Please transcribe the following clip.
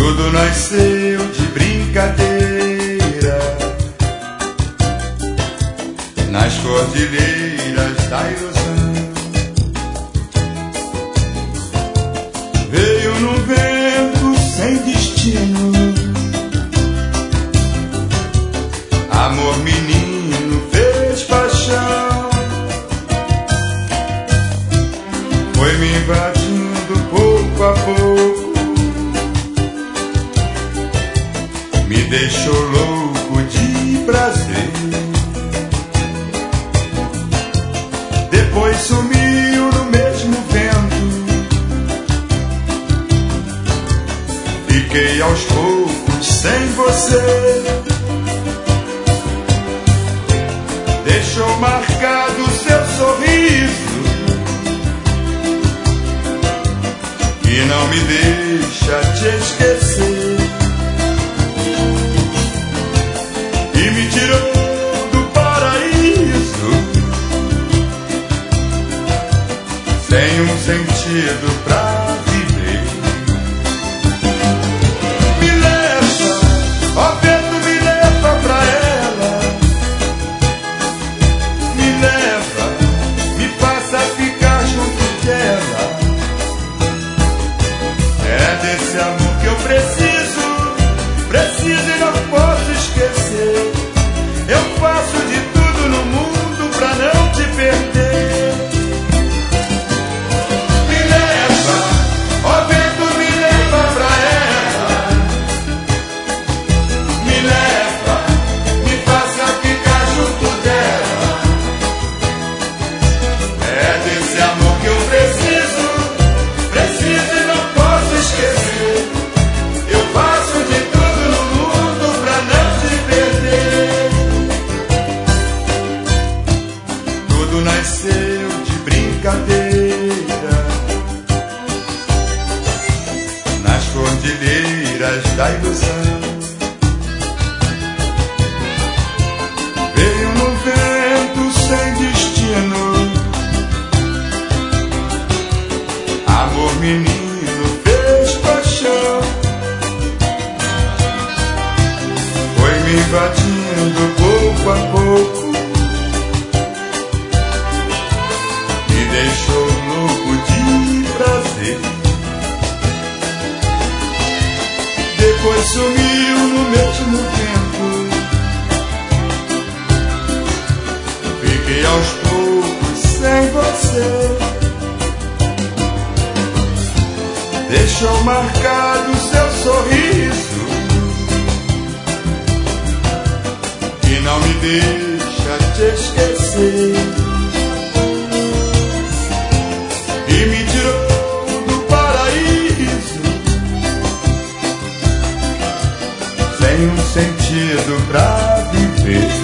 Tudo nasceu de brincadeira nas cordilheiras da ilusão. Veio num vento sem destino, amor menino fez paixão. Foi me invadindo pouco a pouco, me deixou louco de prazer. Depois sumiu no mesmo vento, fiquei aos poucos sem você. Deixou marcado seu sorriso, que não me deixa te esquecer. E me tirou do paraíso, sem um sentido pra viver. Me leva, ó vento, me leva pra ela. Me leva, me faça ficar junto dela. É desse amor que eu preciso, preciso e não posso esquecer. Eu faço de tudo no mundo pra não te perder. Me leva, ó vento, me leva pra ela. Me leva, me faça ficar junto dela. É desse amor que eu preciso, preciso e não posso esquecer. Eu faço de tudo no mundo pra não te perder. Tudo nasceu de brincadeira nas cordilheiras da ilusão. Veio no vento sem destino, amor menino fez paixão. Foi me invadindo pouco a pouco, me deixou louco de prazer. Depois sumiu no mesmo vento, fiquei aos poucos sem você. Deixou marcado seu sorriso, que não me deixa te esquecer. E me tirou do paraíso, sem um sentido pra viver.